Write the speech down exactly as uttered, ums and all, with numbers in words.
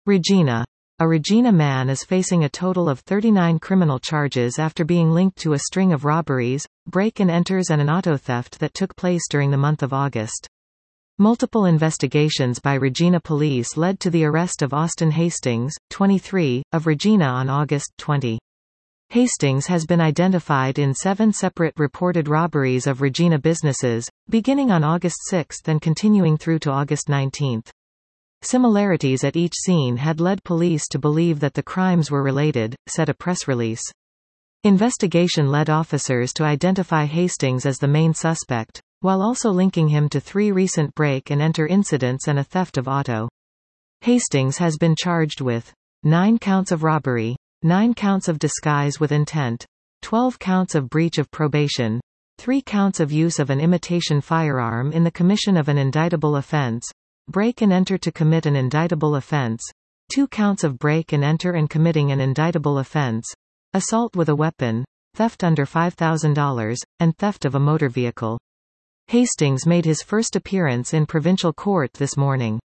Regina. A Regina man is facing a total of thirty-nine criminal charges after being linked to a string of robberies, break-and-enters and an auto theft that took place during the month of August. Multiple investigations by Regina police led to the arrest of Austin Hastings, twenty-three, of Regina on August twentieth. Hastings has been identified in seven separate reported robberies of Regina businesses, beginning on August sixth and continuing through to August nineteenth. Similarities at each scene had led police to believe that the crimes were related, said a press release. Investigation led officers to identify Hastings as the main suspect, while also linking him to three recent break-and-enter incidents and a theft of auto. Hastings has been charged with nine counts of robbery, nine counts of disguise with intent, twelve counts of breach of probation, three counts of use of an imitation firearm in the commission of an indictable offense, break-and-enter to commit an indictable offense, two counts of break-and-enter and committing an indictable offense, assault with a weapon, theft under five thousand dollars, and theft of a motor vehicle. Hastings made his first appearance in provincial court this morning.